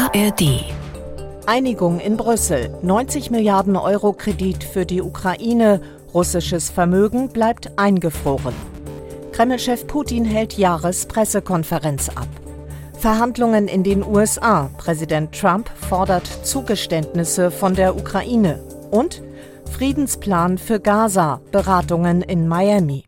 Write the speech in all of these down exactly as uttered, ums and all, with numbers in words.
A R D. Einigung in Brüssel. neunzig Milliarden Euro Kredit für die Ukraine. Russisches Vermögen bleibt eingefroren. Kreml-Chef Putin hält Jahrespressekonferenz ab. Verhandlungen in den U S A. Präsident Trump fordert Zugeständnisse von der Ukraine. Und Friedensplan für Gaza. Beratungen in Miami.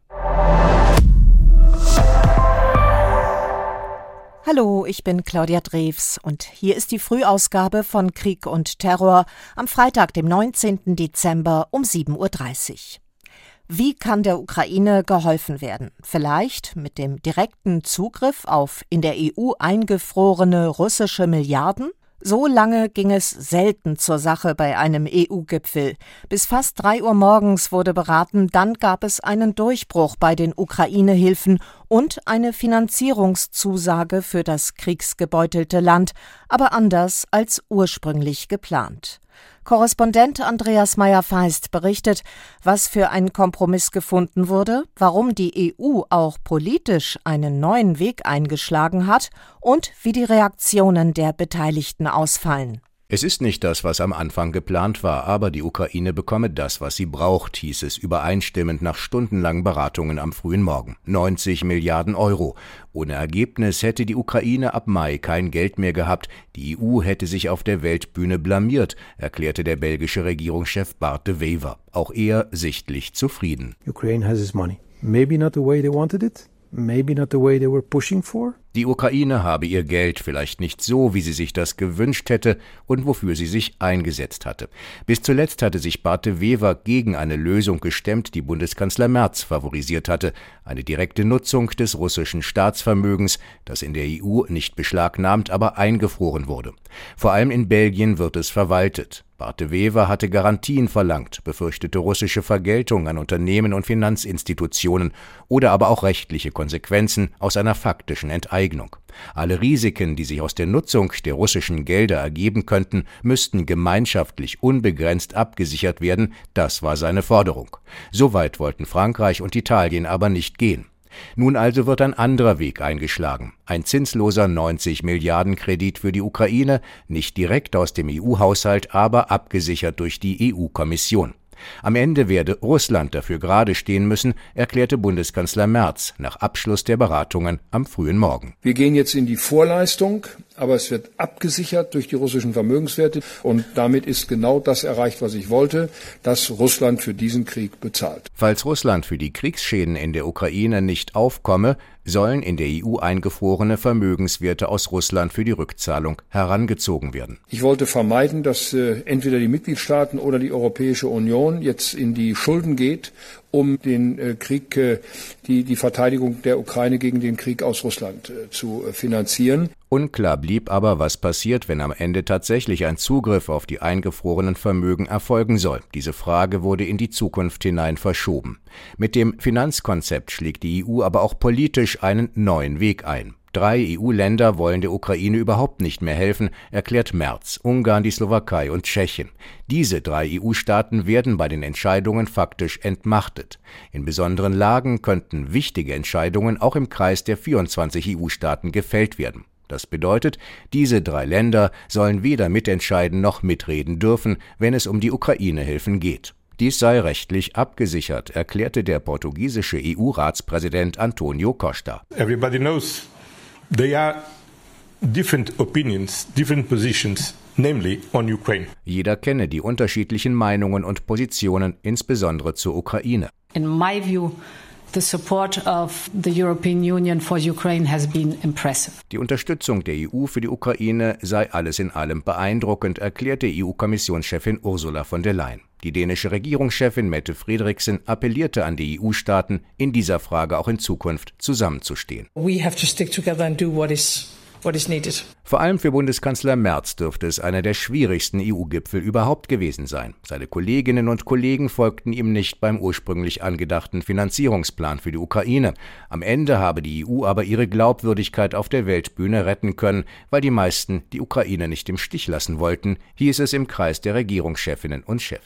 Hallo, ich bin Claudia Drews und hier ist die Frühausgabe von Krieg und Terror am Freitag, dem neunzehnten Dezember um sieben Uhr dreißig. Wie kann der Ukraine geholfen werden? Vielleicht mit dem direkten Zugriff auf in der E U eingefrorene russische Milliarden? So lange ging es selten zur Sache bei einem E U-Gipfel. Bis fast drei Uhr morgens wurde beraten, dann gab es einen Durchbruch bei den Ukraine-Hilfen und eine Finanzierungszusage für das kriegsgebeutelte Land, aber anders als ursprünglich geplant. Korrespondent Andreas Meyer-Feist berichtet, was für ein Kompromiss gefunden wurde, warum die E U auch politisch einen neuen Weg eingeschlagen hat und wie die Reaktionen der Beteiligten ausfallen. Es ist nicht das, was am Anfang geplant war, aber die Ukraine bekomme das, was sie braucht, hieß es übereinstimmend nach stundenlangen Beratungen am frühen Morgen. neunzig Milliarden Euro. Ohne Ergebnis hätte die Ukraine ab Mai kein Geld mehr gehabt. Die E U hätte sich auf der Weltbühne blamiert, erklärte der belgische Regierungschef Bart De Wever. Auch er sichtlich zufrieden. Ukraine has its money. Maybe not the way they wanted it. Maybe not the way they were pushing for. Die Ukraine habe ihr Geld vielleicht nicht so, wie sie sich das gewünscht hätte und wofür sie sich eingesetzt hatte. Bis zuletzt hatte sich Bart De Wever gegen eine Lösung gestemmt, die Bundeskanzler Merz favorisiert hatte. Eine direkte Nutzung des russischen Staatsvermögens, das in der E U nicht beschlagnahmt, aber eingefroren wurde. Vor allem in Belgien wird es verwaltet. Bart De Wever hatte Garantien verlangt, befürchtete russische Vergeltung an Unternehmen und Finanzinstitutionen oder aber auch rechtliche Konsequenzen aus einer faktischen Enteignung. Alle Risiken, die sich aus der Nutzung der russischen Gelder ergeben könnten, müssten gemeinschaftlich unbegrenzt abgesichert werden, das war seine Forderung. So weit wollten Frankreich und Italien aber nicht gehen. Nun also wird ein anderer Weg eingeschlagen. Ein zinsloser neunzig Milliarden Kredit für die Ukraine, nicht direkt aus dem E U-Haushalt, aber abgesichert durch die E U-Kommission. Am Ende werde Russland dafür gerade stehen müssen, erklärte Bundeskanzler Merz nach Abschluss der Beratungen am frühen Morgen. Wir gehen jetzt in die Vorleistung, aber es wird abgesichert durch die russischen Vermögenswerte und damit ist genau das erreicht, was ich wollte, dass Russland für diesen Krieg bezahlt. Falls Russland für die Kriegsschäden in der Ukraine nicht aufkomme, sollen in der E U eingefrorene Vermögenswerte aus Russland für die Rückzahlung herangezogen werden. Ich wollte vermeiden, dass äh, entweder die Mitgliedstaaten oder die Europäische Union jetzt in die Schulden geht, um den äh, Krieg, äh, die, die Verteidigung der Ukraine gegen den Krieg aus Russland äh, zu äh, finanzieren. Unklar blieb aber, was passiert, wenn am Ende tatsächlich ein Zugriff auf die eingefrorenen Vermögen erfolgen soll. Diese Frage wurde in die Zukunft hinein verschoben. Mit dem Finanzkonzept schlägt die E U aber auch politisch einen neuen Weg ein. Drei E U-Länder wollen der Ukraine überhaupt nicht mehr helfen, erklärt Merz, Ungarn, die Slowakei und Tschechien. Diese drei E U-Staaten werden bei den Entscheidungen faktisch entmachtet. In besonderen Lagen könnten wichtige Entscheidungen auch im Kreis der vierundzwanzig E U-Staaten gefällt werden. Das bedeutet, diese drei Länder sollen weder mitentscheiden noch mitreden dürfen, wenn es um die Ukraine-Hilfen geht. Dies sei rechtlich abgesichert, erklärte der portugiesische E U-Ratspräsident Antonio Costa. Everybody knows there are different opinions, different positions, namely on Ukraine. Jeder kenne die unterschiedlichen Meinungen und Positionen, insbesondere zur Ukraine. In my view, the support of the European Union for Ukraine has been impressive. Die Unterstützung der E U für die Ukraine sei alles in allem beeindruckend, erklärte E U-Kommissionschefin Ursula von der Leyen. Die dänische Regierungschefin Mette Frederiksen appellierte an die E U-Staaten, in dieser Frage auch in Zukunft zusammenzustehen. We have to stick together and do what is what is needed. Vor allem für Bundeskanzler Merz dürfte es einer der schwierigsten E U-Gipfel überhaupt gewesen sein. Seine Kolleginnen und Kollegen folgten ihm nicht beim ursprünglich angedachten Finanzierungsplan für die Ukraine. Am Ende habe die E U aber ihre Glaubwürdigkeit auf der Weltbühne retten können, weil die meisten die Ukraine nicht im Stich lassen wollten, hieß es im Kreis der Regierungschefinnen und Chefs.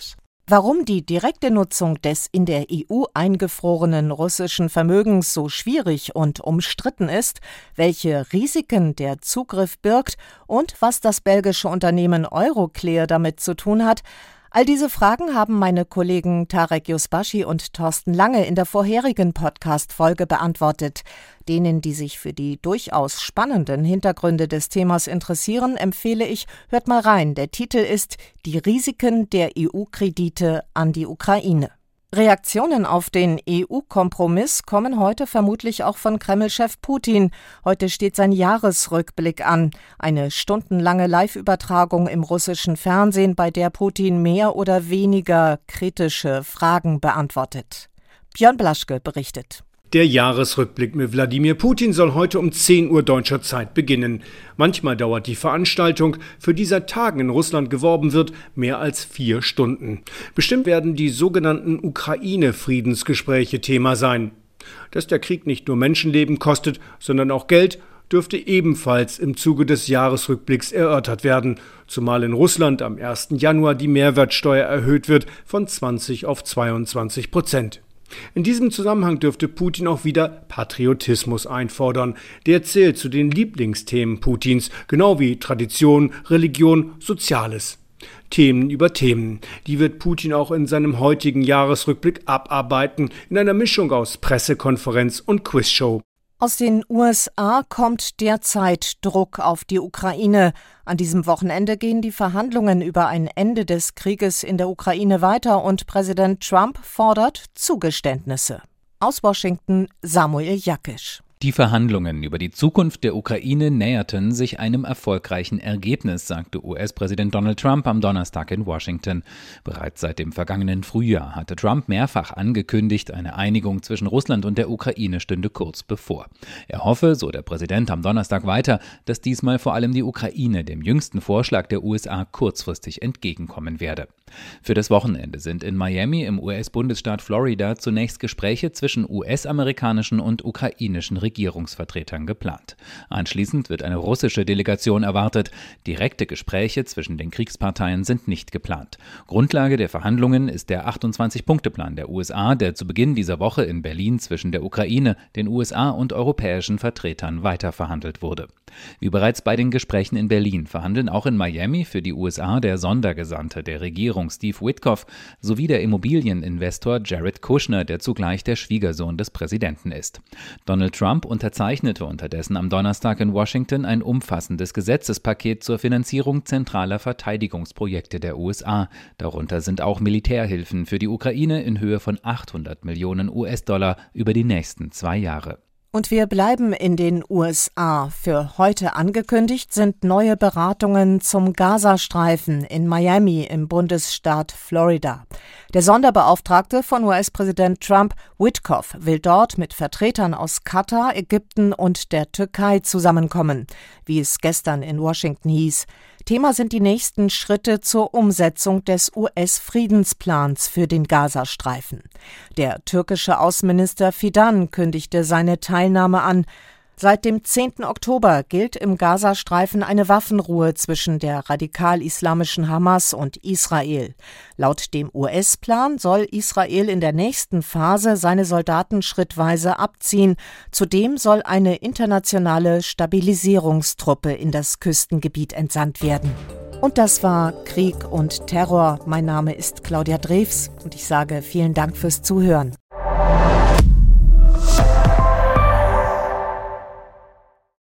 Warum die direkte Nutzung des in der E U eingefrorenen russischen Vermögens so schwierig und umstritten ist, welche Risiken der Zugriff birgt und was das belgische Unternehmen Euroclear damit zu tun hat, all diese Fragen haben meine Kollegen Tarek Yusbashi und Thorsten Lange in der vorherigen Podcast-Folge beantwortet. Denen, die sich für die durchaus spannenden Hintergründe des Themas interessieren, empfehle ich, hört mal rein. Der Titel ist »Die Risiken der E U-Kredite an die Ukraine«. Reaktionen auf den E U-Kompromiss kommen heute vermutlich auch von Kreml-Chef Putin. Heute steht sein Jahresrückblick an. Eine stundenlange Live-Übertragung im russischen Fernsehen, bei der Putin mehr oder weniger kritische Fragen beantwortet. Björn Blaschke berichtet. Der Jahresrückblick mit Wladimir Putin soll heute um zehn Uhr deutscher Zeit beginnen. Manchmal dauert die Veranstaltung, für die seit Tagen in Russland geworben wird, mehr als vier Stunden. Bestimmt werden die sogenannten Ukraine-Friedensgespräche Thema sein. Dass der Krieg nicht nur Menschenleben kostet, sondern auch Geld, dürfte ebenfalls im Zuge des Jahresrückblicks erörtert werden, zumal in Russland am ersten Januar die Mehrwertsteuer erhöht wird von zwanzig auf zweiundzwanzig Prozent. In diesem Zusammenhang dürfte Putin auch wieder Patriotismus einfordern. Der zählt zu den Lieblingsthemen Putins, genau wie Tradition, Religion, Soziales. Themen über Themen. Die wird Putin auch in seinem heutigen Jahresrückblick abarbeiten, in einer Mischung aus Pressekonferenz und Quizshow. Aus den U S A kommt derzeit Druck auf die Ukraine. An diesem Wochenende gehen die Verhandlungen über ein Ende des Krieges in der Ukraine weiter und Präsident Trump fordert Zugeständnisse. Aus Washington Samuel Jakisch. Die Verhandlungen über die Zukunft der Ukraine näherten sich einem erfolgreichen Ergebnis, sagte U S-Präsident Donald Trump am Donnerstag in Washington. Bereits seit dem vergangenen Frühjahr hatte Trump mehrfach angekündigt, eine Einigung zwischen Russland und der Ukraine stünde kurz bevor. Er hoffe, so der Präsident am Donnerstag weiter, dass diesmal vor allem die Ukraine dem jüngsten Vorschlag der U S A kurzfristig entgegenkommen werde. Für das Wochenende sind in Miami im U S-Bundesstaat Florida zunächst Gespräche zwischen U S-amerikanischen und ukrainischen Regierungsvertretern geplant. Anschließend wird eine russische Delegation erwartet. Direkte Gespräche zwischen den Kriegsparteien sind nicht geplant. Grundlage der Verhandlungen ist der achtundzwanzig-Punkte-Plan der U S A, der zu Beginn dieser Woche in Berlin zwischen der Ukraine, den U S A und europäischen Vertretern weiterverhandelt wurde. Wie bereits bei den Gesprächen in Berlin verhandeln auch in Miami für die U S A der Sondergesandte der Regierung Steve Witkoff sowie der Immobilieninvestor Jared Kushner, der zugleich der Schwiegersohn des Präsidenten ist. Donald Trump unterzeichnete unterdessen am Donnerstag in Washington ein umfassendes Gesetzespaket zur Finanzierung zentraler Verteidigungsprojekte der U S A. Darunter sind auch Militärhilfen für die Ukraine in Höhe von achthundert Millionen U S-Dollar über die nächsten zwei Jahre. Und wir bleiben in den U S A. Für heute angekündigt sind neue Beratungen zum Gazastreifen in Miami im Bundesstaat Florida. Der Sonderbeauftragte von U S-Präsident Trump, Witkoff, will dort mit Vertretern aus Katar, Ägypten und der Türkei zusammenkommen, wie es gestern in Washington hieß. Thema sind die nächsten Schritte zur Umsetzung des U S-Friedensplans für den Gazastreifen. Der türkische Außenminister Fidan kündigte seine Teilnahme an. Seit dem zehnten Oktober gilt im Gazastreifen eine Waffenruhe zwischen der radikal-islamischen Hamas und Israel. Laut dem U S-Plan soll Israel in der nächsten Phase seine Soldaten schrittweise abziehen. Zudem soll eine internationale Stabilisierungstruppe in das Küstengebiet entsandt werden. Und das war Krieg und Terror. Mein Name ist Claudia Drews und ich sage vielen Dank fürs Zuhören.